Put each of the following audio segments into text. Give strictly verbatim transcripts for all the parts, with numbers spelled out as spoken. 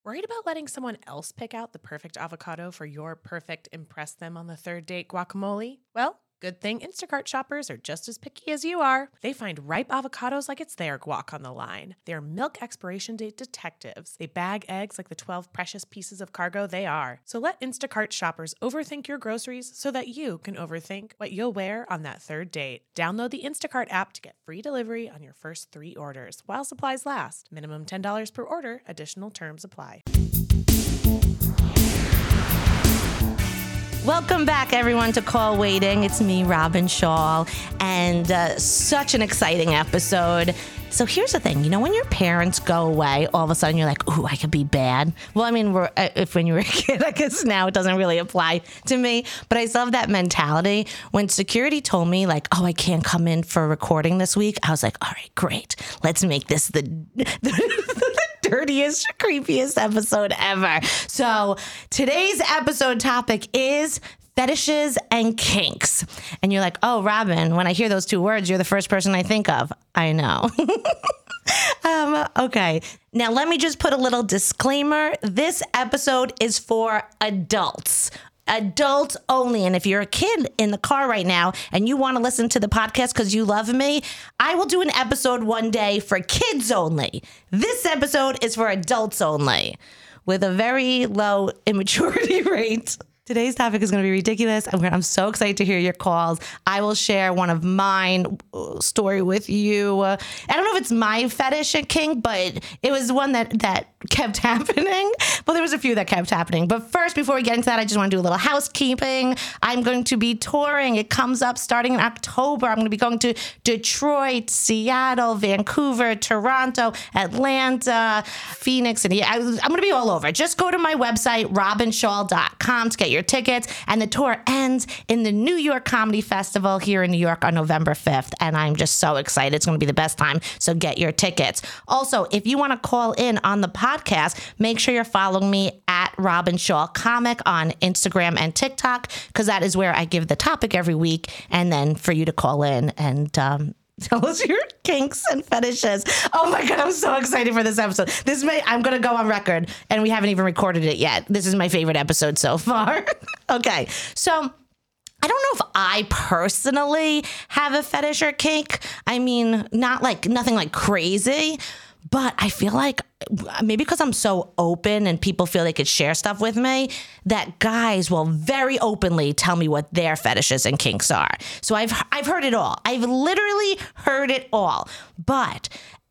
Worried about letting someone else pick out the perfect avocado for your perfect impress them on the third date guacamole? Well, good thing Instacart shoppers are just as picky as you are. They find ripe avocados like it's their guac on the line. They're milk expiration date detectives. They bag eggs like the twelve precious pieces of cargo they are. So let Instacart shoppers overthink your groceries so that you can overthink what you'll wear on that third date. Download the Instacart app to get free delivery on your first three orders while supplies last. Minimum ten dollars per order. Additional terms apply. Welcome back, everyone, to Call Waiting. It's me, Robin Shaw, and uh, such an exciting episode. So here's the thing. You know, when your parents go away, all of a sudden you're like, ooh, I could be bad. Well, I mean, we're, if when you were a kid, I guess now it doesn't really apply to me. But I still have that mentality. When security told me, like, oh, I can't come in for recording this week, I was like, all right, great. Let's make this the... the dirtiest, creepiest episode ever. So today's episode topic is fetishes and kinks. And you're like, oh, Robin, when I hear those two words, you're the first person I think of. I know. um, okay. Now, let me just put a little disclaimer. This episode is for adults. Adults only. And if you're a kid in the car right now and you want to listen to the podcast because you love me, I will do an episode one day for kids only. This episode is for adults only with a very low immaturity rate. Today's topic is going to be ridiculous. I'm, I'm so excited to hear your calls. I will share one of mine story with you. Uh, I don't know if it's my fetish and kink, but it was one that, that kept happening. Well, there was a few that kept happening. But first, before we get into that, I just want to do a little housekeeping. I'm going to be touring. It comes up starting in October. I'm going to be going to Detroit, Seattle, Vancouver, Toronto, Atlanta, Phoenix. And yeah, I, I'm going to be all over. Just go to my website, robin shaw dot com, to get your tickets. And the tour ends in the New York Comedy Festival here in New York on November fifth. And I'm just so excited. It's going to be the best time. So get your tickets. Also, if you want to call in on the podcast, make sure you're following me at Robin Shaw Comic on Instagram and TikTok, because that is where I give the topic every week. And then for you to call in and, um, tell us your kinks and fetishes. Oh my God, I'm so excited for this episode. This may, I'm going to go on record, and we haven't even recorded it yet. This is my favorite episode so far. Okay, so I don't know if I personally have a fetish or kink. I mean, not like, nothing like crazy, but I feel like maybe because I'm so open and people feel they could share stuff with me, that guys will very openly tell me what their fetishes and kinks are. So I've I've heard it all. I've literally heard it all. But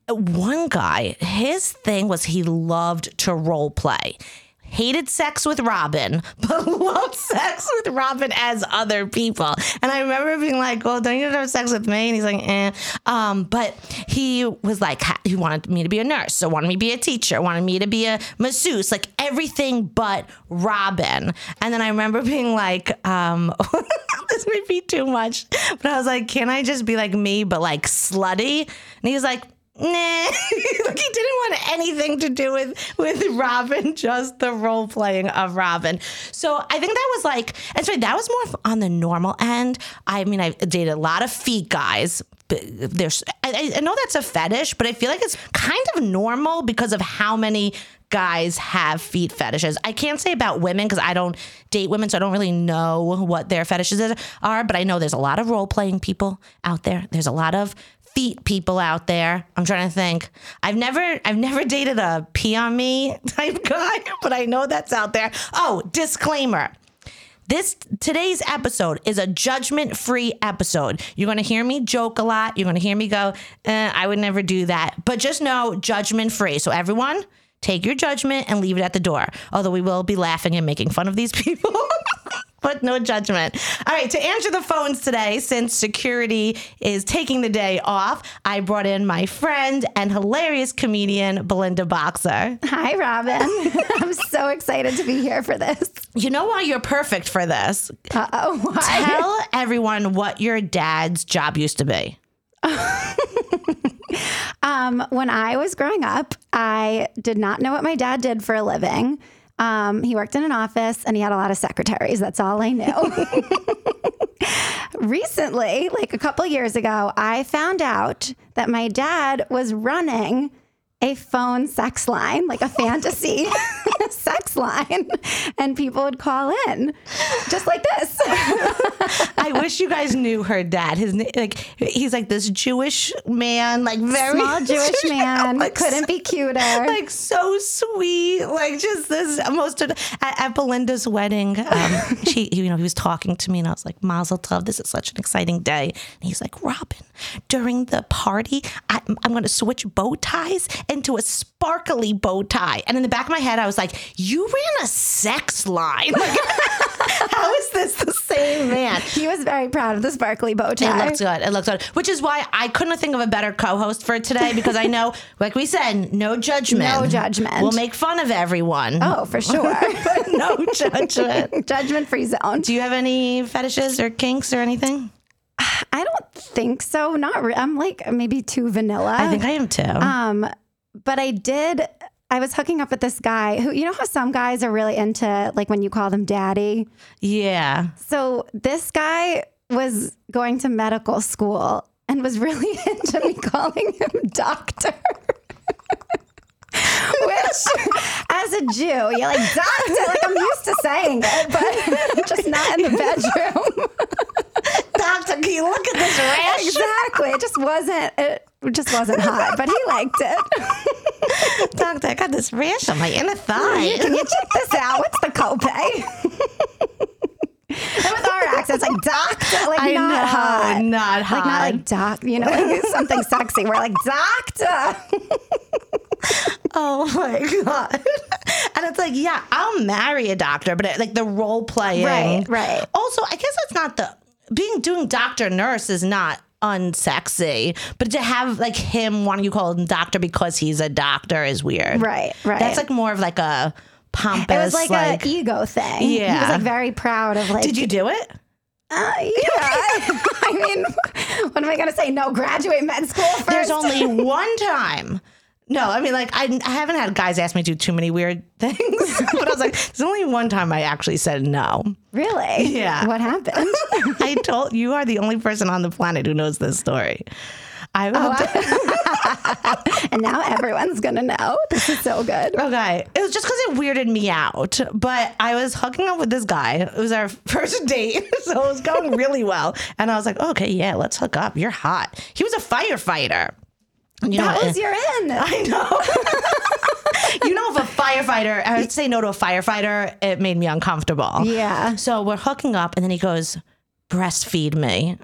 one guy, his thing was he loved to role play. Hated sex with Robin, but loved sex with Robin as other people. And I remember being like, well, don't you have sex with me? And he's like, eh. Um, but he was like, he wanted me to be a nurse, so wanted me to be a teacher, wanted me to be a masseuse, like everything but Robin. And then I remember being like, um, this might be too much. But I was like, can I just be like me, but like slutty? And he was like, nah, like he didn't want anything to do with, with Robin, just the role playing of Robin. So I think that was like, and sorry, that was more on the normal end. I mean, I dated a lot of feet guys. There's, I, I know that's a fetish, but I feel like it's kind of normal because of how many guys have feet fetishes. I can't say about women because I don't date women, so I don't really know what their fetishes are, but I know there's a lot of role playing people out there. There's a lot of feet people out there. I'm trying to think. I've never I've never dated a pee on me type guy, but I know that's out there. Oh, disclaimer. This today's episode is a judgment-free episode. You're going to hear me joke a lot. You're going to hear me go, eh, I would never do that. But just know, judgment-free. So everyone, take your judgment and leave it at the door. Although we will be laughing and making fun of these people. But no judgment. All right, to answer the phones today, since security is taking the day off, I brought in my friend and hilarious comedian, Belinda Boxer. Hi, Robin. I'm so excited to be here for this. You know why you're perfect for this? Uh-oh, why? Tell everyone what your dad's job used to be. um, when I was growing up, I did not know what my dad did for a living. Um, he worked in an office and he had a lot of secretaries. That's all I knew. Recently, like a couple years ago, I found out that my dad was running a phone sex line, like a fantasy sex line, and people would call in just like this. I wish you guys knew her dad. His na- like he's like this Jewish man, like very Small Jewish man, like, couldn't be cuter. Like so sweet, like just this most at, at Belinda's wedding. Um, she, you know, he was talking to me, and I was like, "Mazel tov, this is such an exciting day." And he's like, "Robin, during the party, I, I'm going to switch bow ties into a sparkly bow tie." And in the back of my head, I was like, "You ran a sex line." Like, how is this the same man? He was very proud of the sparkly bow tie. It looks good. It looks good. Which is why I couldn't think of a better co-host for today, because I know, like we said, no judgment. No judgment. We'll make fun of everyone. Oh, for sure. But no judgment. Judgment-free zone. Do you have any fetishes or kinks or anything? I don't think so. Not. Re- I'm like maybe too vanilla. I think I am too. Um, but I did. I was hooking up with this guy who, you know how some guys are really into like when you call them daddy. Yeah. So this guy was going to medical school and was really into me calling him doctor. Which, as a Jew, you're like, doctor, like I'm used to saying it, but just not in the bedroom. Doctor, can you look at this rash? Exactly. It just wasn't, it just wasn't hot, but he liked it. Doctor, I got this rash on my inner thigh. Can you check this out? What's the copay? And with our accents, like doctor, like I not know, hot. not hot. Like not like doc, you know, like something sexy. We're like, doctor. Oh my God. And it's like, yeah, I'll marry a doctor, but it, like the role playing. Right, right. Also, I guess it's not the, being, doing doctor nurse is not unsexy, but to have like him wanting you call him doctor because he's a doctor is weird. Right, right. That's like more of like a pompous. It was like, like an ego thing. Yeah. He was like very proud of like. Did you do it? Uh, yeah. I mean, what am I going to say? No, graduate med school first. There's only one time. No, I mean, like, I, I haven't had guys ask me to do too many weird things, but I was like, there's only one time I actually said no. Really? Yeah. What happened? I told you are the only person on the planet who knows this story. I, Oh, I- and now everyone's going to know. This is so good. Okay. It was just because it weirded me out. But I was hooking up with this guy. It was our first date. So it was going really well. And I was like, okay, yeah, let's hook up. You're hot. He was a firefighter. You That know, was your in. I know. You know, if a firefighter, I would say no to a firefighter, it made me uncomfortable. Yeah. So we're hooking up, and then he goes, breastfeed me.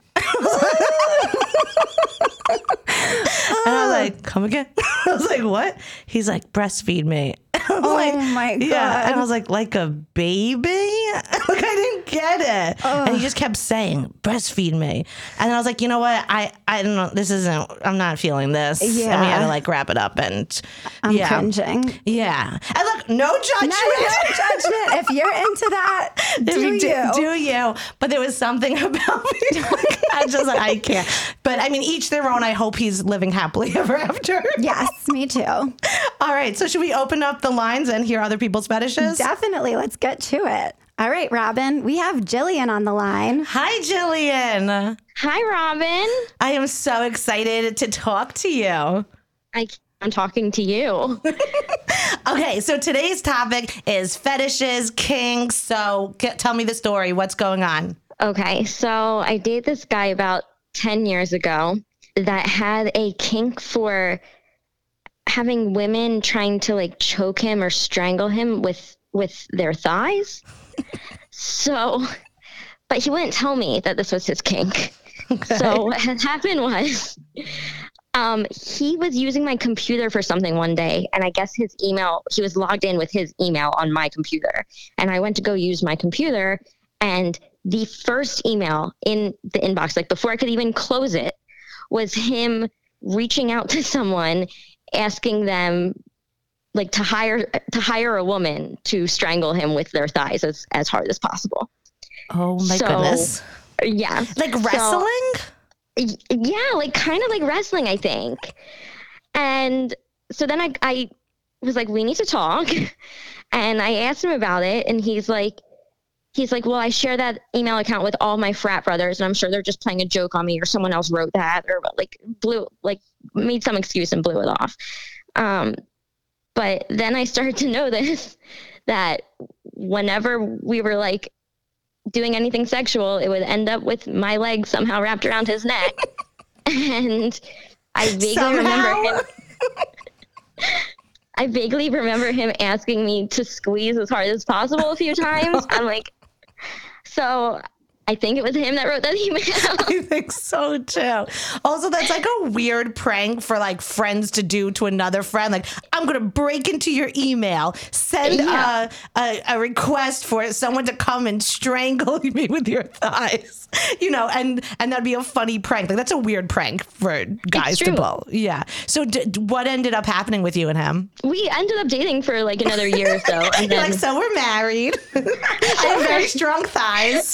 And I was like, come again? I was like, what? He's like, breastfeed me. I was Oh like, my God. Yeah. And I was like, like a baby? Like, I didn't get it. And he just kept saying, breastfeed me. And then I was like, you know what? I, I don't know. This isn't, I'm not feeling this. And we Yeah. had to like wrap it up. And I'm yeah. cringing. Yeah. And look, no judgment. No, no judgment. If you're into that, do you? do, do you? But there was something about me. I just like, I can't. But I mean, each their own. I hope he's living happily ever after. Yes, me too. All right. So should we open up the lines and hear other people's fetishes? Definitely. Let's get to it. All right, Robin, we have Jillian on the line. Hi, Jillian. Hi, Robin. I am so excited to talk to you. I, I'm talking to you. Okay, so today's topic is fetishes, kinks. So get, tell me the story. What's going on? Okay, so I dated this guy about ten years ago that had a kink for having women trying to like choke him or strangle him with with their thighs. So, but he wouldn't tell me that this was his kink. Okay. So what had happened was um, he was using my computer for something one day, and I guess his email, he was logged in with his email on my computer. And I went to go use my computer, and the first email in the inbox, like before I could even close it, was him reaching out to someone, asking them like to hire to hire a woman to strangle him with their thighs as, as hard as possible. Oh my So, goodness. Yeah. Like So- wrestling? Y- yeah, like kind of like wrestling, I think. And so then I, I was like, we need to talk. And I asked him about it, and he's like, he's like, well, I share that email account with all my frat brothers, and I'm sure they're just playing a joke on me, or someone else wrote that, or like blew, like made some excuse and blew it off. Um, but then I started to notice that whenever we were like doing anything sexual, it would end up with my leg somehow wrapped around his neck. And I vaguely Somehow? remember him. I vaguely remember him asking me to squeeze as hard as possible a few times. I'm like, so I think it was him that wrote that email. I think so too. Also, that's like a weird prank for like friends to do to another friend. Like, I'm gonna break into your email, send Yeah. a, a a request for someone to come and strangle me with your thighs. You know, and and that'd be a funny prank. Like, that's a weird prank for guys to true. pull. Yeah. So, d- d- what ended up happening with you and him? We ended up dating for like another year or so. And You're then like, so we're married. I have very strong thighs.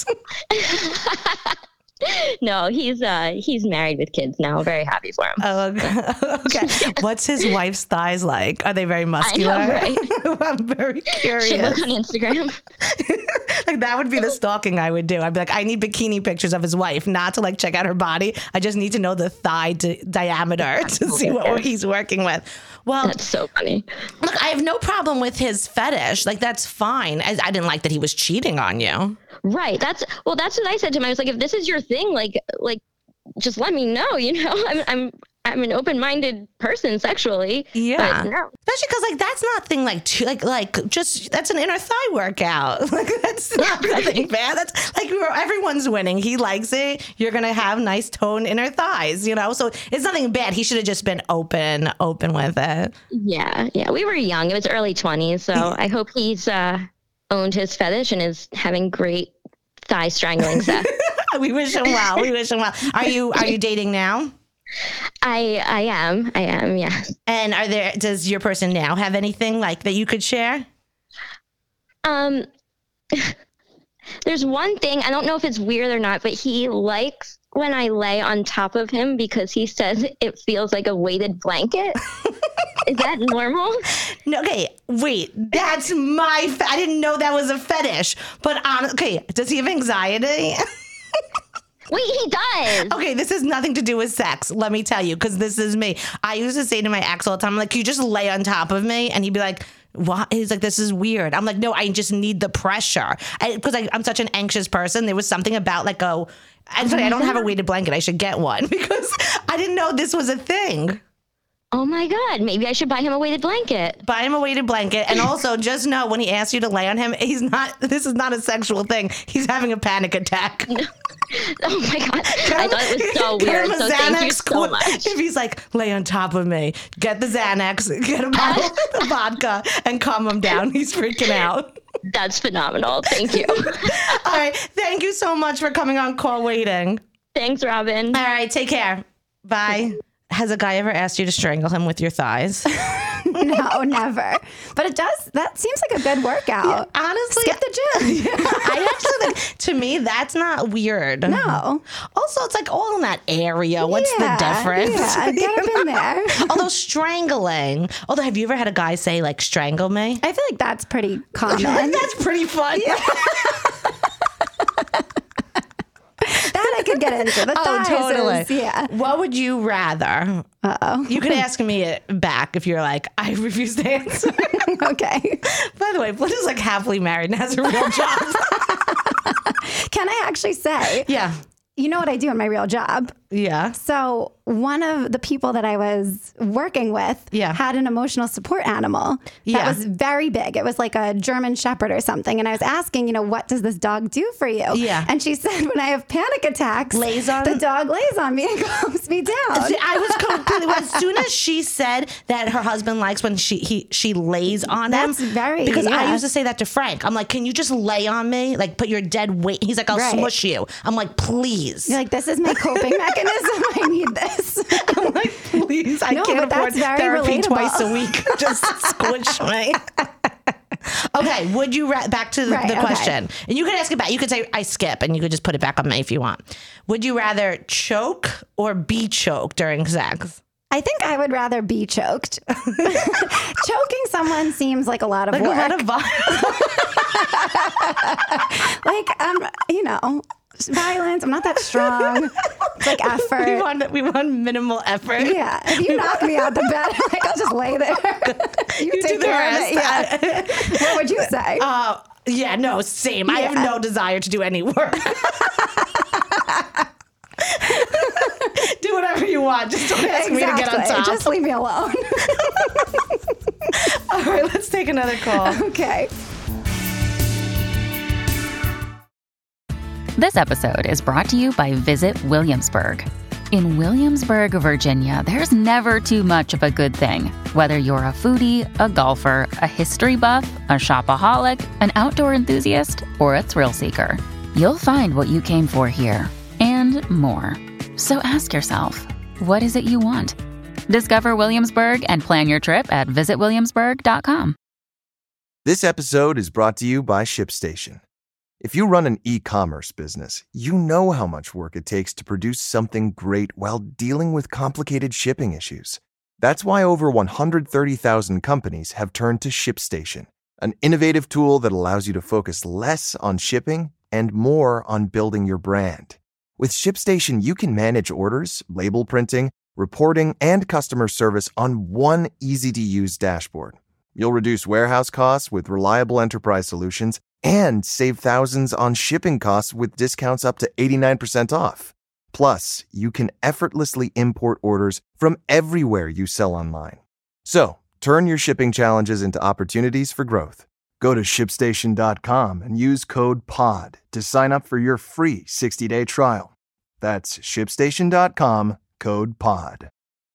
no, he's uh he's married with kids now. Very happy for him. Oh, okay. okay. What's his wife's thighs like? Are they very muscular? I know, right? I'm very curious. Should look on Instagram. Like, that would be the stalking I would do. I'd be like, I need bikini pictures of his wife, not to like check out her body. I just need to know the thigh di- diameter to see what he's working with. Well, That's so funny. look, I have no problem with his fetish. Like, that's fine. I, I didn't like that he was cheating on you. Right. That's well. That's what I said to him. I was like, if this is your thing, like, like, just let me know. You know, I'm, I'm, I'm an open-minded person sexually. Yeah. But no. Especially because like that's nothing like too, like like just that's an inner thigh workout. Like, that's not nothing bad. That's like we're, everyone's winning. He likes it. You're gonna have nice toned inner thighs. You know, so it's nothing bad. He should have just been open open with it. Yeah. Yeah. We were young. It was early twenties. So I hope he's uh, owned his fetish and is having great thigh strangling sex. We wish him well. We wish him well. Are you are you dating now? I I am. I am. Yeah. And are there? Does your person now have anything like that you could share? Um. There's one thing, I don't know if it's weird or not, but he likes when I lay on top of him because he says it feels like a weighted blanket. Is that normal? No, okay, wait. That's my. Fe- I didn't know that was a fetish. But on, okay, does he have anxiety? Wait, he does. Okay, this has nothing to do with sex. Let me tell you, because this is me. I used to say to my ex all the time, I'm like, "Can you just lay on top of me?" And he'd be like, "What?" He's like, "This is weird." I'm like, "No, I just need the pressure," because I'm such an anxious person. There was something about like, oh, I'm sorry, I don't have a weighted blanket. I should get one because I didn't know this was a thing. Oh my God, maybe I should buy him a weighted blanket. Buy him a weighted blanket, and also just know when he asks you to lay on him, he's not. This is not a sexual thing. He's having a panic attack. Oh my God, I thought it was so Get weird. him a So thank you Xanax so quick. much. If he's like, lay on top of me, get the Xanax, get a bottle of vodka, and calm him down. He's freaking out. That's phenomenal. Thank you. All right, thank you so much for coming on Call Waiting. Thanks, Robin. All right, take care. Bye. Has a guy ever asked you to strangle him with your thighs? No, never. But it does. That seems like a good workout. Honestly, Skip the gym. I actually think, to me, that's not weird. No. Also, it's like all in that area. What's Yeah, the difference? Yeah, get up in there. Although strangling. Although, have you ever had a guy say, like, strangle me? I feel like that's pretty common. That's pretty fun. That I could get into. The Oh, thighs totally. is- yeah. What would you rather? Uh-oh. You could ask me it back if you're like, I refuse to answer. Okay. By the way, Flynn is like happily married and has a real job. Can I actually say, Yeah. you know what I do in my real job? Yeah. So one of the people that I was working with Yeah. had an emotional support animal that Yeah. was very big. It was like a German Shepherd or something. And I was asking, you know, what does this dog do for you? Yeah. And she said, when I have panic attacks, Lays on- the dog lays on me and calms me down. See, I was completely. As soon as she said that her husband likes when she he she lays on That's him, very- because I yeah. used to say that to Frank. I'm like, can you just lay on me, like put your dead weight? He's like, I'll Right. smush you. I'm like, please. You're like, this is my coping mechanism. I need this. I'm like, please, I No, can't but afford that's very therapy relatable. twice a week. Just squish me. Okay, would you ra- back to the, Right, the okay. question? And you could ask it back. You could say I skip, and you could just put it back on me if you want. Would you rather choke or be choked during sex? I think I would rather be choked. Choking someone seems like a lot of Like work. a lot of violence. Like, um, you know, violence. I'm not that strong. It's like effort. We want we want minimal effort. Yeah. If you knock me out the bed, like, I'll just lay there. You, You take do the care rest. of it. Yeah. What would you say? Uh, yeah, no, same. I have Yeah. no desire to do any work. Do whatever you want. Just don't ask me to get on top. Just leave me alone. All right, let's take another call. Okay. This episode is brought to you by Visit Williamsburg. In Williamsburg, Virginia, there's never too much of a good thing. Whether you're a foodie, a golfer, a history buff, a shopaholic, an outdoor enthusiast, or a thrill seeker, you'll find what you came for here and more. So ask yourself, what is it you want? Discover Williamsburg and plan your trip at visit williamsburg dot com. This episode is brought to you by ShipStation. If you run an e-commerce business, you know how much work it takes to produce something great while dealing with complicated shipping issues. That's why over one hundred thirty thousand companies have turned to ShipStation, an innovative tool that allows you to focus less on shipping and more on building your brand. With ShipStation, you can manage orders, label printing, reporting, and customer service on one easy-to-use dashboard. You'll reduce warehouse costs with reliable enterprise solutions and save thousands on shipping costs with discounts up to eighty-nine percent off. Plus, you can effortlessly import orders from everywhere you sell online. So, turn your shipping challenges into opportunities for growth. Go to ship station dot com and use code POD to sign up for your free sixty-day trial. That's ship station dot com, code POD.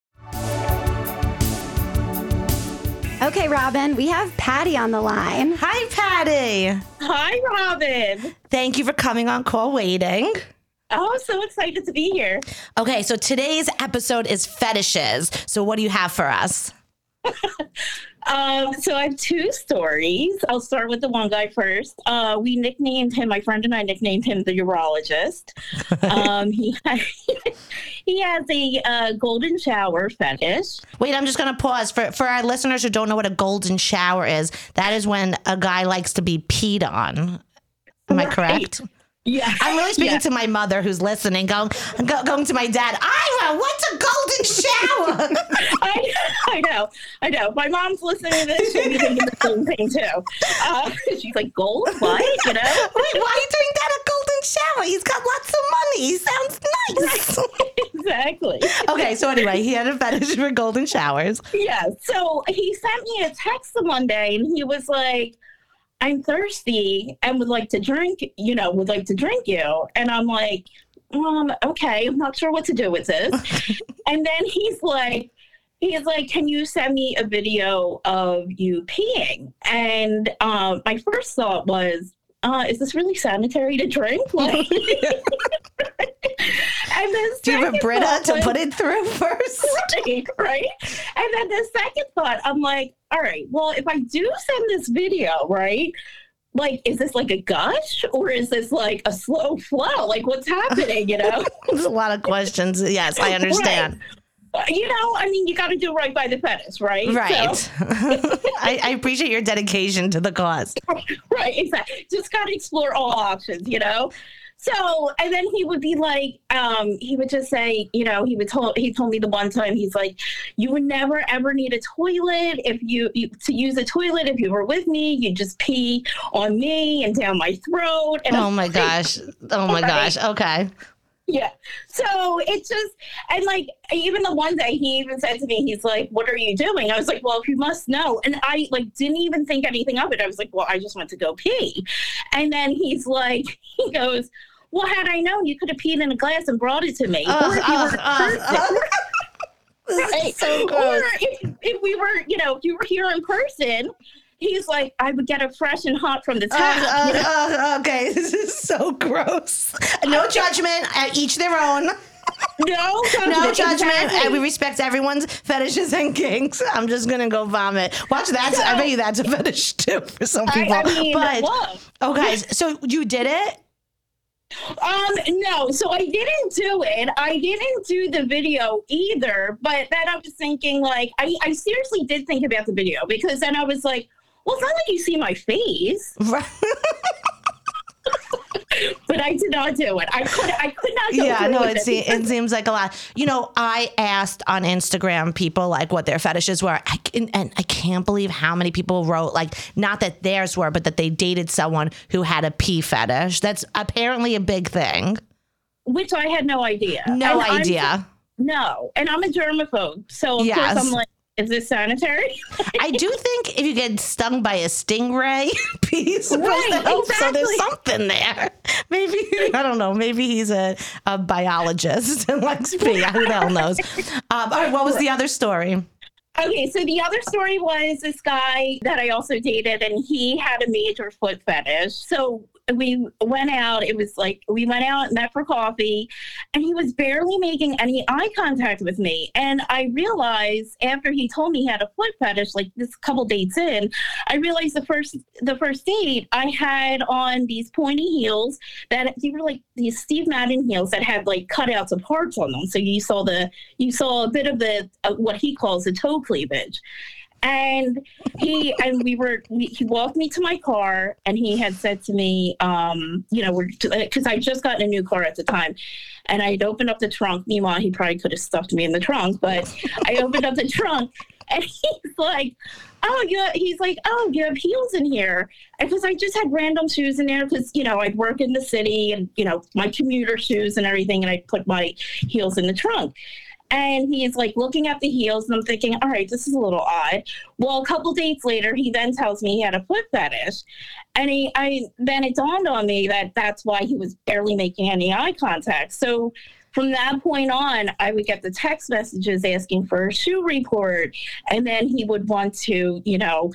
Okay, Robin, we have Patty on the line. Hi, Patty. Hi, Robin. Thank you for coming on Call Waiting. Oh, I'm so excited to be here. Okay, so today's episode is fetishes. So what do you have for us? Um, so I have two stories. I'll start with the one guy first. Uh, we nicknamed him, my friend and I nicknamed him the urologist. Um, he, he has a uh, golden shower fetish. Wait, I'm just going to pause. For, for our listeners who don't know what a golden shower is, that is when a guy likes to be peed on. Am I correct? Yeah. I'm really speaking yeah. to my mother who's listening, going, go, going to my dad, Ira, what's a golden shower? I, I know. I know. My mom's listening to this. She'll be thinking the same thing, too. Uh, she's like, gold? What? You know? Wait, why are you doing that a golden shower? He's got lots of money. He sounds nice. Exactly. Okay, so anyway, he had a fetish for golden showers. Yeah. So he sent me a text the one day, and he was like, I'm thirsty and would like to drink, you know, would like to drink you. And I'm like, um, okay, I'm not sure what to do with this. And then he's like, he's like, can you send me a video of you peeing? And um, my first thought was, uh, is this really sanitary to drink? Like, and then do you have a Brita to was, put it through first? Right, right. And then the second thought, I'm like, all right, well, if I do send this video, right, like, is this like a gush or is this like a slow flow? Like, what's happening, you know? There's a lot of questions. Yes, I understand. Right. You know, I mean, you got to do right by the fetish, right? Right. So, I, I appreciate your dedication to the cause. right, exactly. Just got to explore all options, you know? So, and then he would be like, um, he would just say, you know, he would told, he told me the one time, he's like, you would never ever need a toilet if you, you to use a toilet. If you were with me, you just pee on me and down my throat. And oh I'm my like, gosh. Oh my right. gosh. Okay. Yeah. So it's just, and like, even the one day he even said to me, he's like, what are you doing? I was like, well, if you must know. And I like, didn't even think anything of it. I was like, well, I just went to go pee. And then he's like, he goes, well, had I known, you could have peed in a glass and brought it to me. Uh, or if you uh, were uh, uh. right. So or gross. if, if we were, you know, if you were here in person, he's like, I would get it fresh and hot from the tap. Uh, you know? uh, uh, okay, this is so gross. No judgment. Uh, each their own. No judgment. No judgment. Exactly. And we respect everyone's fetishes and kinks. I'm just gonna go vomit. Watch that. I bet you that's a fetish too for some people. I, I mean, but love. oh, guys, so you did it? Um, no, so I didn't do it. I didn't do the video either, but then I was thinking, like, I, I seriously did think about the video because then I was like, well, it's not like you see my face. but I did not do it. I could, I could not go Yeah, through no, with it, se- it seems like a lot. You know, I asked on Instagram people like what their fetishes were, I can, and I can't believe how many people wrote like not that theirs were, but that they dated someone who had a pee fetish. That's apparently a big thing. Which I had no idea. No And I'm- idea. no, and I'm a germaphobe, so of Yes. course I'm like, is this sanitary? I do think if you get stung by a stingray, pee's supposed Right, to help. So there's exactly. something there. Maybe, I don't know, maybe he's a, a biologist and likes pee. Who the hell knows? Um, all right, what was the other story? Okay, so the other story was this guy that I also dated, and he had a major foot fetish. So we went out. It was like we went out, met for coffee, and he was barely making any eye contact with me. And I realized after he told me he had a foot fetish, like this couple dates in, I realized the first the first date I had on these pointy heels that they were like these Steve Madden heels that had like cutouts of hearts on them. So you saw the you saw a bit of the uh, what he calls the toe cleavage. And he and we were we, he walked me to my car, and he had said to me, um, you know, we're because I just gotten a new car at the time, and I had opened up the trunk. Meanwhile, he probably could have stuffed me in the trunk, but I opened up the trunk, and he's like, "Oh, yeah," he's like, "Oh, you have heels in here," because I just had random shoes in there because you know I'd work in the city and you know my commuter shoes and everything, and I put my heels in the trunk. And he's like looking at the heels, and I'm thinking, all right, this is a little odd. Well, a couple dates later, he then tells me he had a foot fetish. And he, I then it dawned on me that that's why he was barely making any eye contact. So from that point on, I would get the text messages asking for a shoe report. And then he would want to, you know,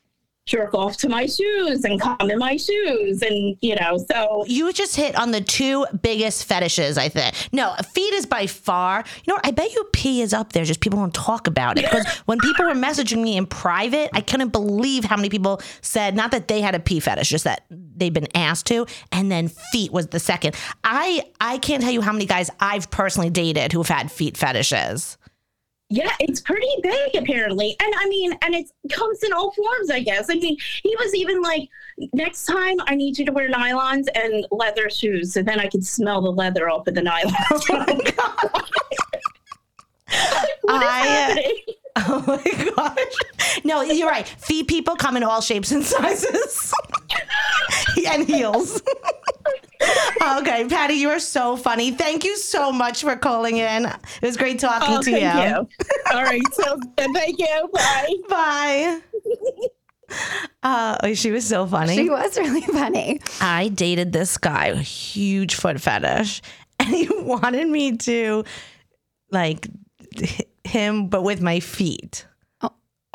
jerk off to my shoes and come in my shoes. And, you know, so. You just hit on the two biggest fetishes, I think. No, feet is by far, you know what, I bet you pee is up there, just people don't talk about it. Because when people were messaging me in private, I couldn't believe how many people said, not that they had a pee fetish, just that they've been asked to, and then feet was the second. I, I can't tell you how many guys I've personally dated who've had feet fetishes. Yeah, it's pretty big apparently. And I mean, and it comes in all forms, I guess. I mean, he was even like, next time I need you to wear nylons and leather shoes so then I can smell the leather off of the nylons. Oh my God. What is I, happening? Oh my gosh. No, you're right. Feet people come in all shapes and sizes. And heels. Okay, Patty, you are so funny. Thank you so much for calling in. It was great talking Oh, to thank you. you. All right, so thank you. Bye. Bye. Uh, oh, she was so funny. She was really funny. I dated this guy, a huge foot fetish, and he wanted me to, like, him, but with my feet. Oh,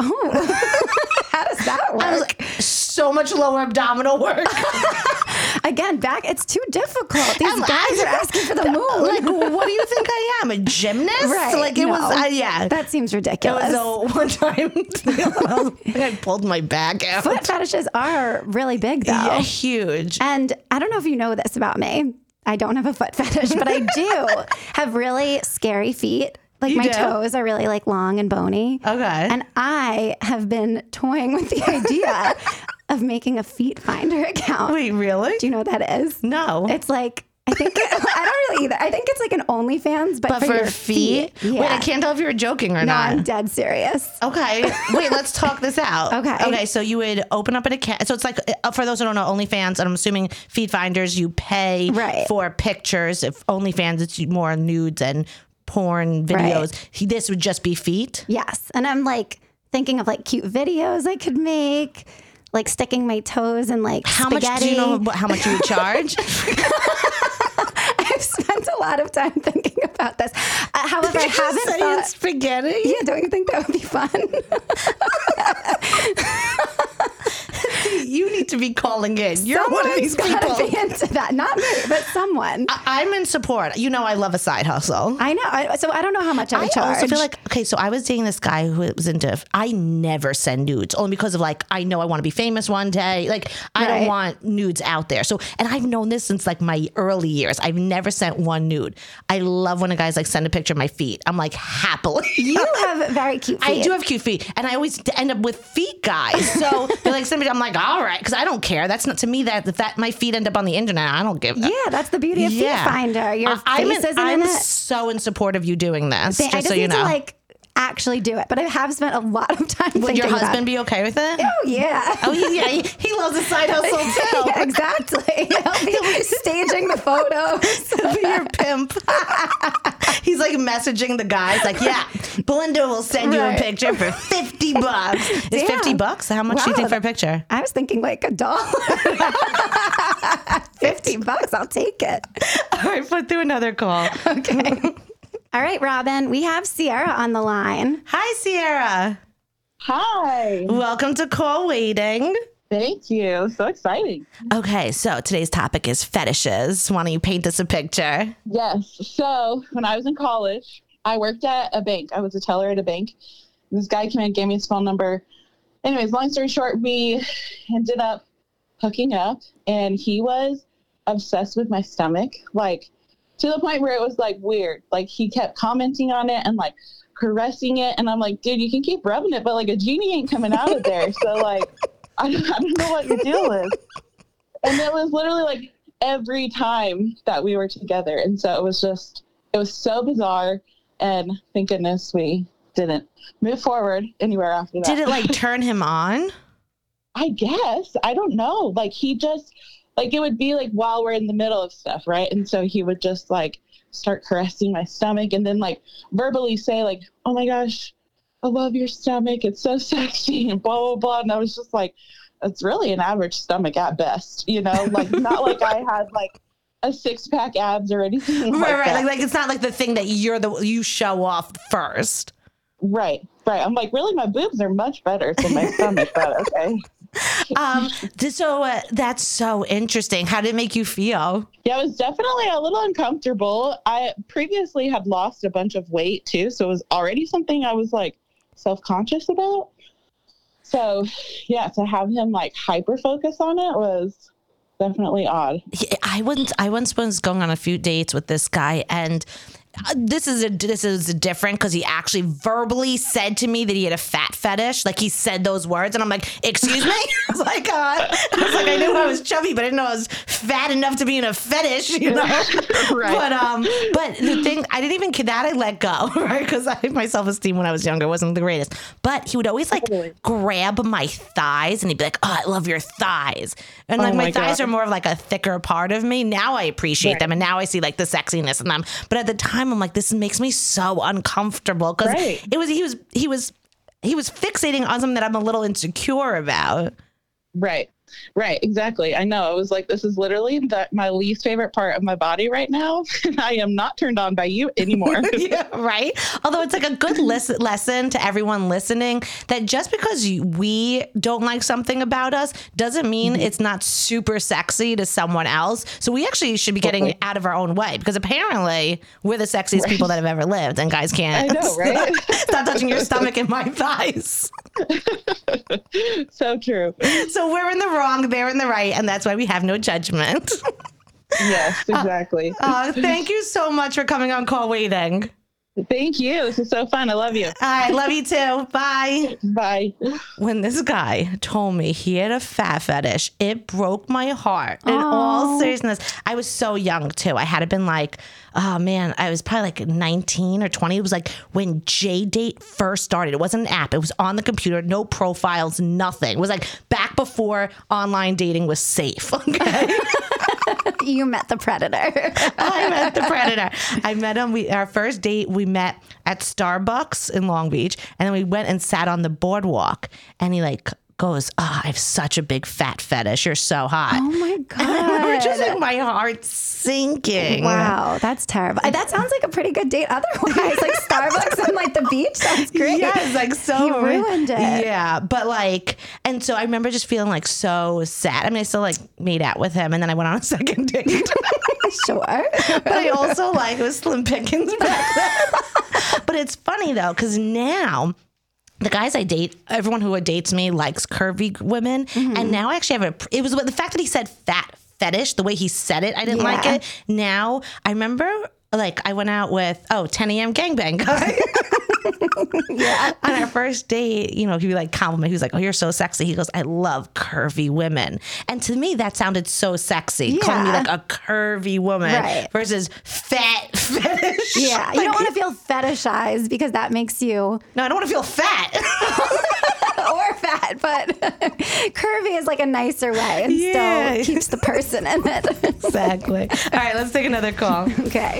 how does that I was work? like, so much lower abdominal work. Again, back, it's too difficult. These I'm- guys I- are asking for the moon. Like, what do you think I am? A gymnast? Right, Like, it no. was, uh, yeah. That seems It ridiculous. was a one time. I, was, I pulled my back out. Foot fetishes are really big, though. Yeah, huge. And I don't know if you know this about me. I don't have a foot fetish, but I do have really scary feet. Like You my do? toes are really like long and bony. Okay. And I have been toying with the idea of making a feet finder account. Wait, really? Do you know what that is? No. It's like, I think, I don't really either. I think it's like an OnlyFans, but, but for, for, your feet? feet. Yeah. Wait, I can't tell if you were joking or No, not. I'm dead serious. Okay. Wait, let's talk this out. Okay. Okay. So you would open up an account. So it's like, uh, for those who don't know, OnlyFans, and I'm assuming feed finders, you pay Right. for pictures. If OnlyFans, it's more nudes and porn videos. He, this would just be feet. Yes. And I'm like thinking of like cute videos I could make, like sticking my toes in like How spaghetti. much do you know what- how much you would charge? I've spent a lot of time thinking about this. Uh, however, I haven't Saying thought. spaghetti? Yeah, don't you think that would be fun? You need to be calling in. You're one of these Someone's gotta people. be into that. Not me, but someone. I, I- I'm in support. You know I love a side hustle. know. I, so I don't know how much I I would charge. also feel like, okay, so I was dating this guy who was into, I never send nudes only because of like, I know I want to be famous one day. Like, I don't Right. want nudes out there. So, and I've known this since like my early years. I've never sent one nude. I love when a guy's like, send a picture of my feet. I'm like, happily. you have very cute feet. I do have cute feet, and I always end up with feet guys. So they're like, send me. I'm like, all right, because I don't care. That's not to me. That if that my feet end up on the internet, I don't give. Yeah, that's the beauty of Yeah. Feet Finder. Your Uh, I'm, face in, isn't I'm in it. so in support of you doing this. They- just I just so need you know. to like actually do it, but I have spent a lot of time. Would your thinking about husband it. be okay with it? Oh yeah. Oh he, yeah, he, he loves a side hustle too. Yeah, exactly. He'll be staging the photos. He'll be your pimp. He's like messaging the guys, like, yeah, Belinda will send you Right. a picture for fifty bucks. Is Damn. fifty bucks? How much do you Wow. think for a picture? I was thinking like a dollar. Fifty bucks, I'll take it. All right, put through another call. Okay. All right, Robin, we have Sierra on the line. Hi, Sierra. Hi. Welcome to Call Waiting. Thank you. So exciting. Okay, so today's topic is fetishes. Why don't you paint us a picture? Yes. So when I was in college, I worked at a bank. I was a teller at a bank. This guy came in, gave me his phone number. Anyways, long story short, we ended up hooking up, and he was obsessed with my stomach, like to the point where it was like weird. Like he kept commenting on it and like caressing it. And I'm like, dude, you can keep rubbing it, but like a genie ain't coming out of there. So like, I don't, I don't know what your deal is. And it was literally like every time that we were together. And so it was just, it was so bizarre. And thank goodness we didn't move forward anywhere after that. Did it like turn him on? I guess. I don't know. Like he just, like it would be like while we're in the middle of stuff, right? And so he would just like start caressing my stomach and then like verbally say like, oh my gosh, I love your stomach. It's so sexy and blah, blah, blah. And I was just like, it's really an average stomach at best, you know, like not like I had like a six pack abs or anything. Right, like right. that. Like, like it's not like the thing that you're the you show off first. Right, right. I'm like, really, my boobs are much better than my stomach, but okay. Um, th- so uh, that's so interesting. How did it make you feel? Yeah, it was definitely a little uncomfortable. I previously had lost a bunch of weight too, so it was already something I was like self-conscious about. So yeah, to have him like hyper focus on it was definitely odd. Yeah, I once I once was going on a few dates with this guy, and uh, this is a this is different because he actually verbally said to me that he had a fat fetish. Like he said those words, and I'm like, "Excuse me." I was like, uh, I was like, I knew I was chubby, but I didn't know I was fat enough to be in a fetish, you know. Right. But um, but the thing I didn't even that I let go, right? Because I my self esteem when I was younger wasn't the greatest. But he would always like Totally. grab my thighs, and he'd be like, "Oh, I love your thighs," and like Oh my, my thighs God. are more of like a thicker part of me. Now I appreciate Right. them, and now I see like the sexiness in them. But at the time, I'm like, this makes me so uncomfortable because Right. it was he was he was he was fixating on something that I'm a little insecure about. Right. Right. Exactly. I know. I was like, this is literally the, my least favorite part of my body right now. And I am not turned on by you anymore. Yeah, right. Although it's like a good listen, lesson to everyone listening that just because you, we don't like something about us doesn't mean Mm-hmm. it's not super sexy to someone else. So we actually should be getting Totally. out of our own way because apparently we're the sexiest people that have ever lived, and guys can't. I know, right? Stop touching your stomach and my thighs. So true. So we're in the wrong, they're in the right, and that's why we have no judgment. Yes, exactly. Uh, thank you so much for coming on Call Waiting. Thank you. This is so fun. I love you. All right, love you too. Bye. Bye. When this guy told me he had a fat fetish, it broke my heart. In all seriousness, I was so young too. I had to been like, oh man, I was probably like nineteen or twenty. It was like when J-Date first started. It wasn't an app. It was on the computer, no profiles, nothing. It was like back before online dating was safe. Okay. You met the predator. I met the predator. I met him. We our first date we met at Starbucks in Long Beach, and then we went and sat on the boardwalk. And he like goes, "Oh, I have such a big fat fetish. You're so hot." Oh my And I remember just God. like my heart sinking. Wow, that's terrible. That sounds like a pretty good date otherwise. Like Starbucks and like the beach sounds great. Yes, like so He ruined it. Yeah, but like, and so I remember just feeling like so sad. I mean, I still like made out with him, and then I went on a second date. Sure. But I also like it was slim pickings back then. But it's funny though, because now the guys I date, everyone who dates me likes curvy women, and now I actually have a. It was the fact that he said fat fetish, the way he said it, I didn't like Yeah. it. Now I remember, like I went out with oh ten a.m. gangbang guy. yeah. On our first date, you know, he'd be like compliment. He was like, "Oh, you're so sexy." He goes, "I love curvy women." And to me, that sounded so sexy. Yeah. Calling me like a curvy woman Right. versus fat fetish. Yeah, Like, you don't want to feel fetishized because that makes you No, I don't want to feel fat. or fat, but curvy is like a nicer way and Yeah. still keeps the person in it. Exactly. All right, let's take another call. Okay.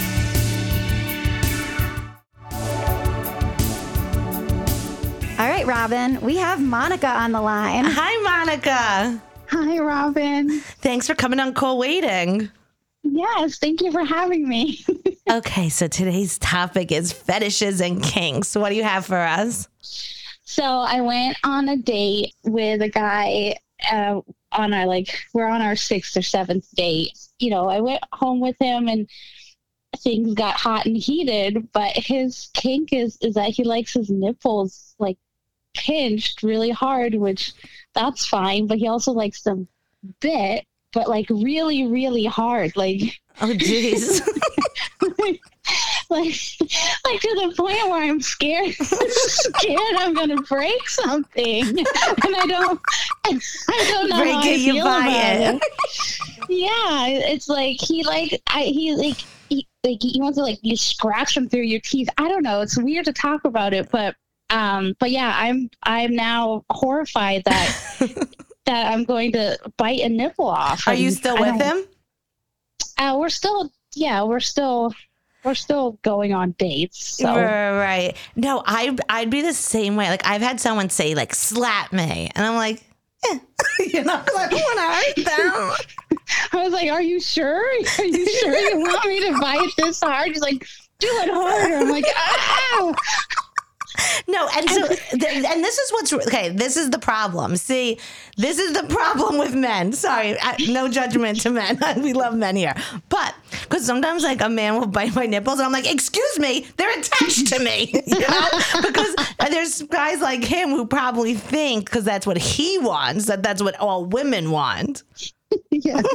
All right, Robin, we have Monica on the line. Hi, Monica. Hi, Robin. Thanks for coming on Call Waiting. Yes, thank you for having me. Okay, so today's topic is fetishes and kinks. What do you have for us? So I went on a date with a guy uh, on our, like, we're on our sixth or seventh date. You know, I went home with him and things got hot and heated, but his kink is, is that he likes his nipples, like, pinched really hard, which that's fine, but he also likes them bit, but like really, really hard. Like, Oh, jeez. like, like to the point where I'm scared, scared I'm gonna break something, and I don't, I don't know Break how it, I you feel buy about it. it. Yeah, it's like he like I he like he like he wants to like you scratch him through your teeth. I don't know. It's weird to talk about it, but um, but yeah, I'm I'm now horrified that that I'm going to bite a nipple off. Are you And still I with don't- him? Uh, we're still, yeah, we're still, we're still going on dates. So Right, right. No, I I'd be the same way. Like I've had someone say like slap me, and I'm like, eh. you know, 'cause I don't want to hurt them. I was like, "Are you sure? Are you sure you want me to bite this hard?" He's like, "Do it harder." I'm like, "Ow!" No, and so th- and this is what's okay. This is the problem. See, this is the problem with men. Sorry, I, no judgment to men. We love men here, but because sometimes like a man will bite my nipples, and I'm like, "Excuse me, they're attached to me," you know, because there's guys like him who probably think because that's what he wants that that's what all women want. Yes.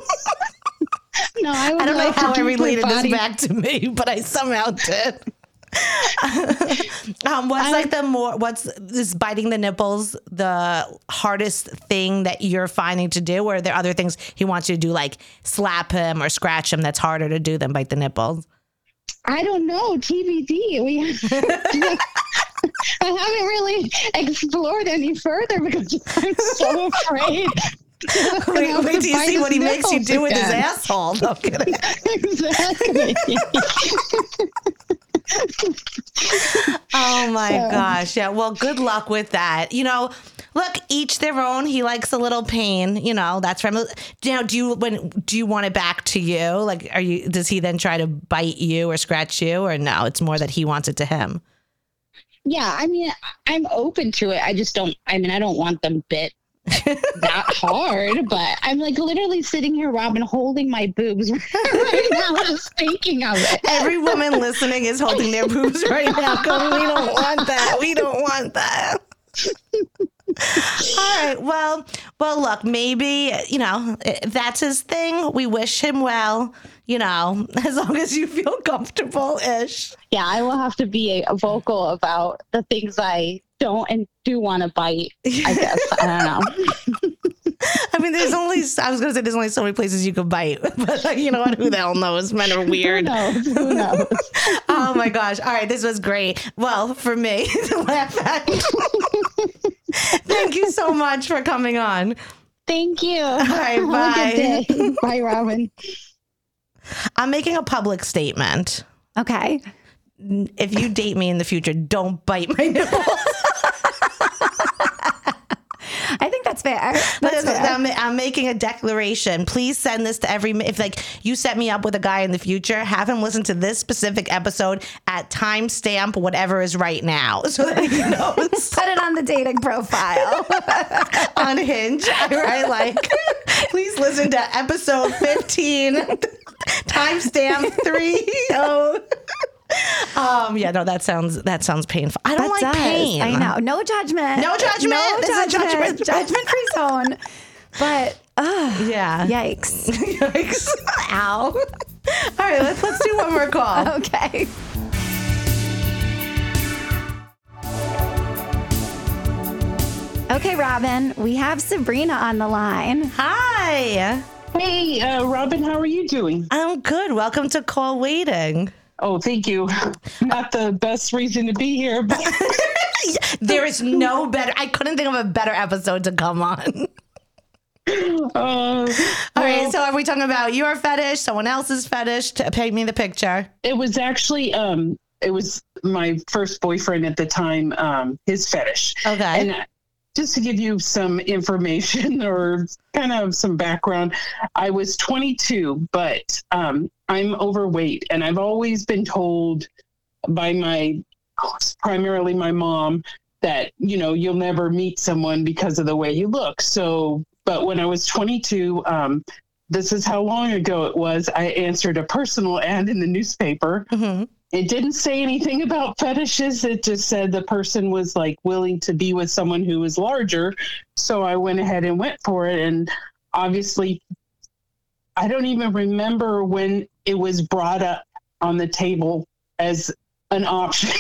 No, I, would I don't know like to how I keep my related this body- back to me, but I somehow did. um, what's like the more what's this biting the nipples the hardest thing that you're finding to do, or are there other things he wants you to do, like slap him or scratch him, that's harder to do than bite the nipples? I don't know. T B D. We. I haven't really explored any further because I'm so afraid. Wait, wait till you see what he makes you do with his asshole. No kidding. Exactly. Oh my So- gosh. Yeah. Well, good luck with that. You know, look, each their own. He likes a little pain, you know, that's from, you know, do you, when, do you want it back to you? Like, are you, does he then try to bite you or scratch you, or no, it's more that he wants it to him? Yeah, I mean, I'm open to it. I just don't, I mean, I don't want them bit that hard, but I'm like literally sitting here, Robin, holding my boobs right now, just thinking of it. Every woman listening is holding their boobs right now going, we don't want that. We don't want that. All right. Well, well, look, maybe, you know, if that's his thing, we wish him well, you know, as long as you feel comfortable-ish. Yeah, I will have to be a, vocal about the things I don't and do want to bite, I guess. I don't know. I mean, there's only, I was going to say there's only so many places you could bite, but like, you know what? Who the hell knows? Men are weird. Who knows? Who knows? Oh my gosh. All right. This was great. Well, for me to laugh at. Thank you so much for coming on. Thank you. All right. Have Bye. a good day. Bye, Robin. I'm making a public statement. Okay. If you date me in the future, don't bite my nipples. I think that's fair. But That's fair. I'm, I'm making a declaration. Please send this to every, if like you set me up with a guy in the future, have him listen to this specific episode at timestamp whatever is right now, so that he knows. Put it on the dating profile. On Hinge, I write like, please listen to episode fifteen, timestamp three oh. Um, yeah, no, that sounds that sounds painful. I don't That like does. pain. I know. No judgment. No judgment. No This is a judgment. judgment- Judgment-free zone. But, uh, Yeah. yikes. Yikes. Ow. All right, let's let's do one more call. Okay. Okay, Robin, we have Sabrina on the line. Hi. Hey, uh, Robin, how are you doing? I'm good. Welcome to Call Waiting. Oh, thank you. Not the best reason to be here, but there is no better. I couldn't think of a better episode to come on. Uh, All right, well, so are we talking about your fetish, someone else's fetish? To paint me the picture. It was actually, um, it was my first boyfriend at the time, um, his fetish. Okay. And just to give you some information or kind of some background, I was twenty-two, but um, I'm overweight, and I've always been told by my, primarily my mom, that, you know, you'll never meet someone because of the way you look. So, but when I was twenty-two, um, this is how long ago it was, I answered a personal ad in the newspaper. Mm-hmm. It didn't say anything about fetishes. It just said the person was like willing to be with someone who was larger. So I went ahead and went for it. And obviously, I don't even remember when it was brought up on the table as an option.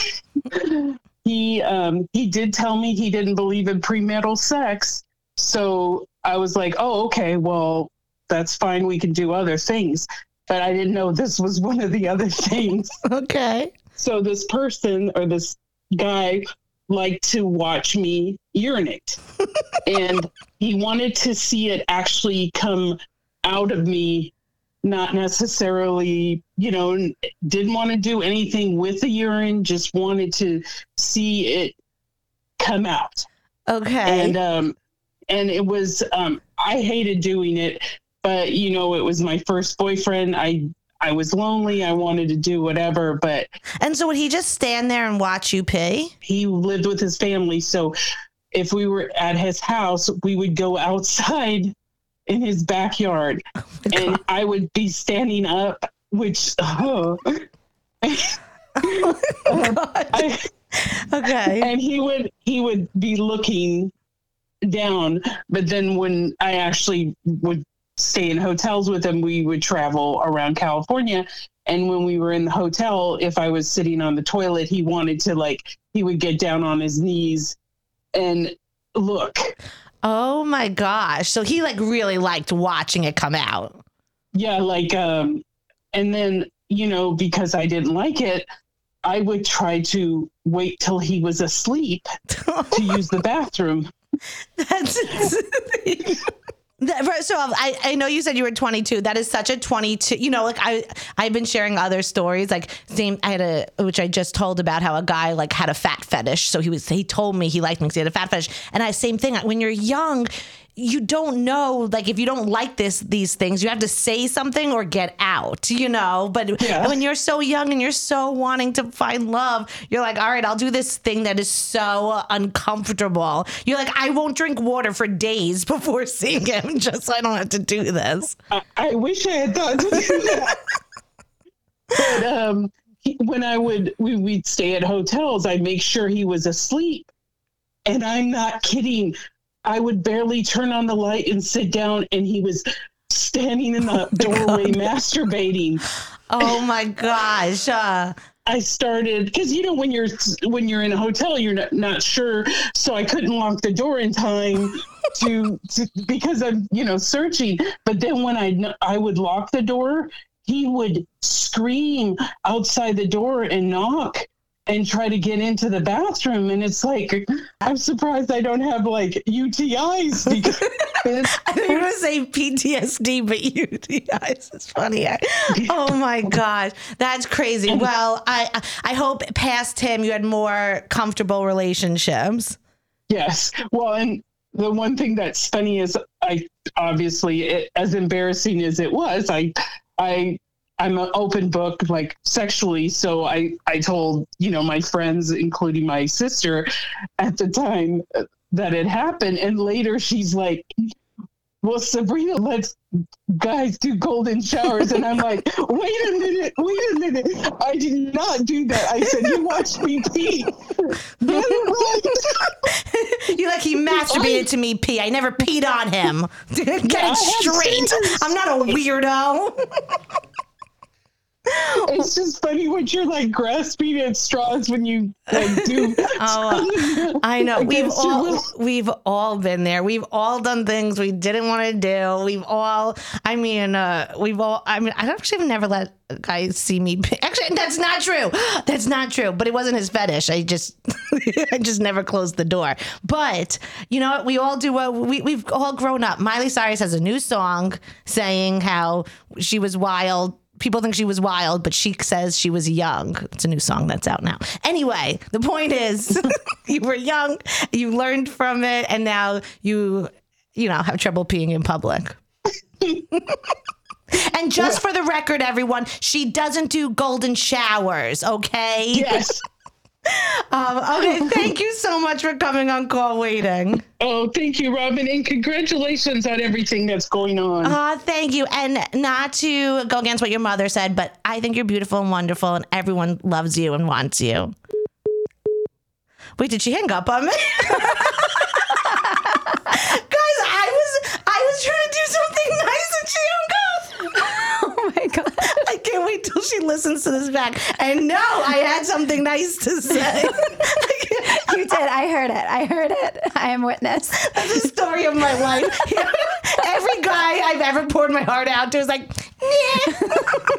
he um, he did tell me he didn't believe in premarital sex. So I was like, oh, okay, well, that's fine. We can do other things. But I didn't know this was one of the other things. Okay. So this person or this guy liked to watch me urinate. And he wanted to see it actually come out of me, not necessarily, you know, didn't want to do anything with the urine, just wanted to see it come out. Okay. And, um, and it was, um, I hated doing it. But, you know, it was my first boyfriend. I I was lonely. I wanted to do whatever. But and so would he just stand there and watch you pee? He lived with his family. So if we were at his house, we would go outside in his backyard. Oh and I would be standing up, which, oh. oh I, okay. And he would he would be looking down. But then when I actually would stay in hotels with him, we would travel around California. And when we were in the hotel, if I was sitting on the toilet, he wanted to like, he would get down on his knees and look. Oh my gosh. So he like really liked watching it come out. Yeah. Like, um, and then, you know, because I didn't like it, I would try to wait till he was asleep to use the bathroom. That's So I, I know you said you were twenty-two. That is such a twenty-two, you know, like I, I've been sharing other stories, like same, I had a, which I just told about how a guy like had a fat fetish. So he was, he told me he liked me because he had a fat fetish. And I, same thing, when you're young, you don't know, like if you don't like this, these things, you have to say something or get out, you know, but yeah. When you're so young and you're so wanting to find love, you're like, all right, I'll do this thing that is so uncomfortable. You're like, I won't drink water for days before seeing him just so I don't have to do this. I, I wish I had thought to do that. But um, he, when I would, we, we'd stay at hotels, I'd make sure he was asleep. And I'm not kidding. I would barely turn on the light and sit down, and he was standing in the doorway masturbating. Oh my gosh. Uh, I started, because you know, when you're when you're in a hotel, you're not, not sure. So I couldn't lock the door in time to, to because I'm, you know, searching. But then when I, I would lock the door, he would scream outside the door and knock and try to get into the bathroom. And it's like, I'm surprised I don't have like U T Is. Because I thought you were going to say P T S D, but U T Is is funny. Oh my gosh, that's crazy. Well, I I hope past him you had more comfortable relationships. Yes. Well, and the one thing that's funny is I obviously, it, as embarrassing as it was, I, I, I'm an open book, like sexually. So I, I told, you know, my friends, including my sister at the time that it happened. And later she's like, well, Sabrina, let's guys do golden showers. And I'm like, wait a minute, wait a minute. I did not do that. I said, you watched me pee. Get it right. You're like, he masturbated I, to me pee. I never peed on him. Get it straight. I'm not a weirdo. It's just funny when you're like grasping at straws when you like do. Oh, I know. We've against your all will. we've all been there. We've all done things we didn't want to do. We've all. I mean, uh, we've all. I mean, I actually have never let a guy see me. Actually, that's not true. That's not true. But it wasn't his fetish. I just, I just never closed the door. But you know what? We all do. Uh, we we've all grown up. Miley Cyrus has a new song saying how she was wild. People think she was wild, but she says she was young. It's a new song that's out now. Anyway, the point is you were young, you learned from it, and now you, you know, have trouble peeing in public. And just for the record, everyone, she doesn't do golden showers, okay? Yes. Um, okay, thank you so much for coming on Call Waiting. Oh, thank you, Robin, and congratulations on everything that's going on. Uh, thank you. And not to go against what your mother said, but I think you're beautiful and wonderful, and everyone loves you and wants you. Wait, did she hang up on me? Guys, I was I was trying to do something nice and she hung up. Oh my God. I can't wait till she listens to this back. And no, I had something nice to say. You did. I heard it. I heard it. I am witness. That's the story of my life. Every guy I've ever poured my heart out to is like, nah.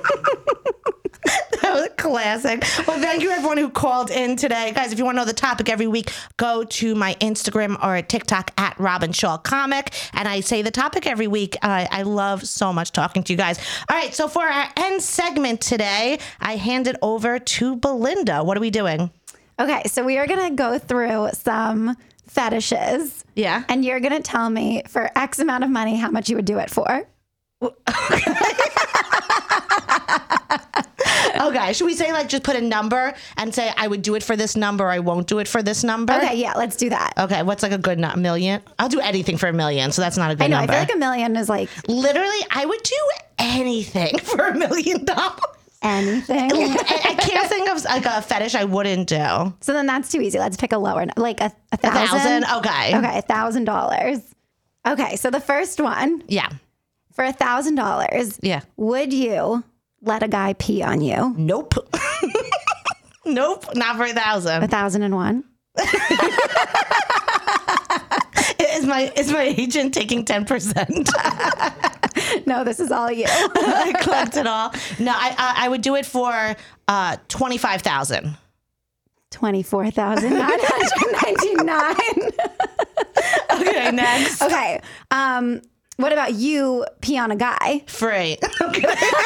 That was a classic. Well, thank you everyone who called in today. Guys, if you want to know the topic every week, go to my Instagram or TikTok at Robin Shaw Comic. And I say the topic every week. Uh, I love so much talking to you guys. All right, so for our end segment today, I hand it over to Belinda. What are we doing? Okay, so we are going to go through some fetishes. Yeah. And you're going to tell me for X amount of money how much you would do it for. Okay, should we say like just put a number and say I would do it for this number, I won't do it for this number? Okay, yeah, let's do that. Okay, what's like a good number? A million? I'll do anything for a million, so that's not a good I know, number. I feel like a million is like Literally, I would do anything for a million dollars. anything. I, I can't think of like a fetish I wouldn't do. So then that's too easy. Let's pick a lower, n- like a, a A thousand. thousand? Okay. Okay, a thousand dollars. Okay, so the first one Yeah. for a thousand dollars. Yeah. Would you let a guy pee on you? Nope. Nope. Not for a A thousand. thousand and one. Is my is my agent taking ten percent? No, this is all you. I collect it all. No, I I, I would do it for uh twenty five thousand. Twenty-four thousand nine hundred ninety-nine. Okay, next. Okay. Um, what about you pee on a guy? Free. Okay.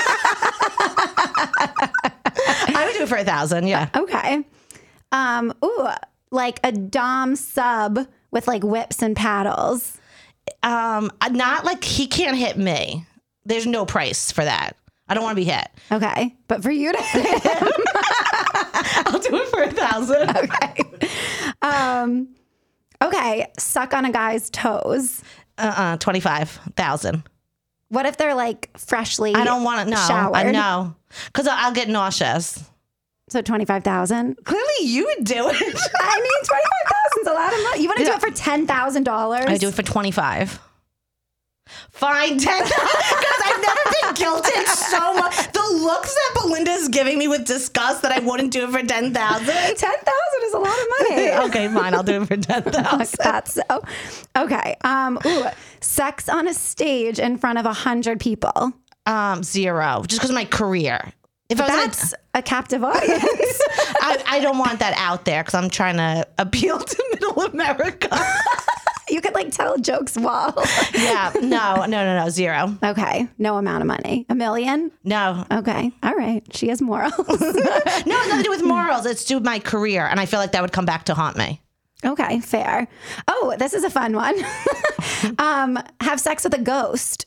I would do it for a thousand. Yeah. Okay. Um, ooh, like a dom sub with like whips and paddles. Um, not like he can't hit me. There's no price for that. I don't want to be hit. Okay. But for you to hit him. I'll do it for a thousand. Okay. Um, okay. Suck on a guy's toes. Uh-uh. Twenty-five thousand. What if they're like freshly I don't want to. No. showered? I know. Because I'll get nauseous. So twenty-five thousand. Clearly, you would do it. I mean, twenty-five thousand is a lot of money. You want to Yeah. do it for ten thousand dollars? I do it for twenty-five. Fine, ten. Because I've never been guilted so much. The looks that Belinda's giving me with disgust that I wouldn't do it for ten thousand. Ten thousand is a lot of money. Okay, fine. I'll do it for ten thousand. That's so okay. Um, ooh, sex on a stage in front of a hundred people. Um, zero. Just because of my career. If I was That's in a captive audience. I, I don't want that out there because I'm trying to appeal to Middle America. You could like tell jokes while. Yeah. No. No. No. No. Zero. Okay, no amount of money. A million. No. Okay, all right. She has morals. No. It's nothing to do with morals. It's to do with my career, and I feel like that would come back to haunt me. Okay, fair. Oh, this is a fun one. um, have sex with a ghost.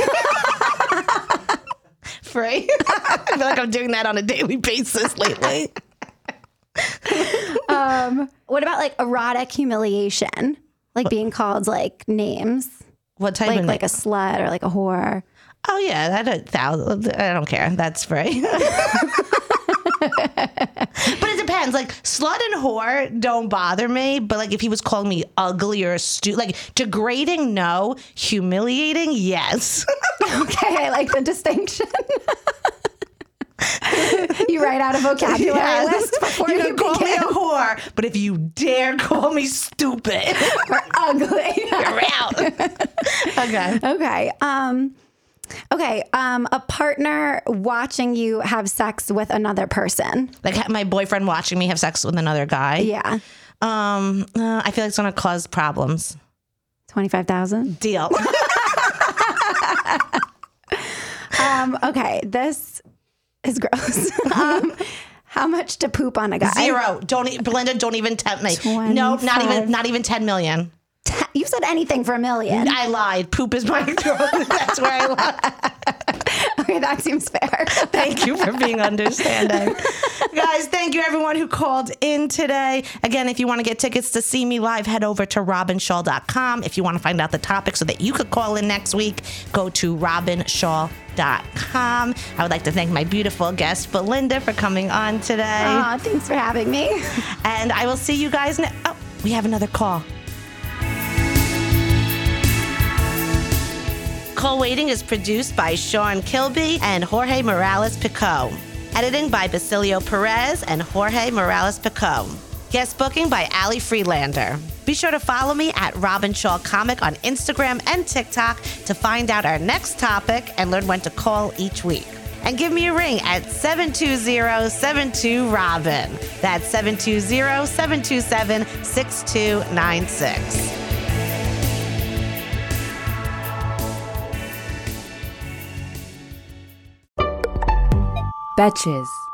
Free. I feel like I'm doing that on a daily basis lately. Um, what about like erotic humiliation? Like being called like names, What type like of like a slut or like a whore. Oh yeah, that a thousand. I don't care. That's free. But it depends. Like slut and whore don't bother me. But like if he was calling me ugly or stu like degrading, no. Humiliating, yes. Okay, I like the distinction. you write out a vocabulary Yeah. list before you you, can call me begin. a whore, but if you dare call me stupid or ugly. you're out. Okay. Okay. Um, okay. Um, a partner watching you have sex with another person. Like my boyfriend watching me have sex with another guy. Yeah. Um, uh, I feel like it's going to cause problems. twenty-five thousand. Deal. Um, okay. This is gross. um, how much to poop on a guy? Zero. Don't, e- Belinda, don't even tempt me. No, not even, twenty-five. not even ten million. Te- You said anything for a million. I lied. Poop is my That's where I lied. Okay, that seems fair. Thank you for being understanding. Guys, thank you everyone who called in today. Again, if you want to get tickets to see me live, head over to robin shaw dot com. If you want to find out the topic so that you could call in next week, go to robin shaw dot com. I would like to thank my beautiful guest, Belinda, for coming on today. Aw, thanks for having me. And I will see you guys next. Oh, we have another call. Call Waiting is produced by Sean Kilby and Jorge Morales-Pico. Editing by Basilio Perez and Jorge Morales-Pico. Guest booking by Ali Freelander. Be sure to follow me at Robin Shaw Comic on Instagram and TikTok to find out our next topic and learn when to call each week. And give me a ring at seven two zero, seven two, Robin. That's seven two zero, seven two seven, six two nine six. Betches.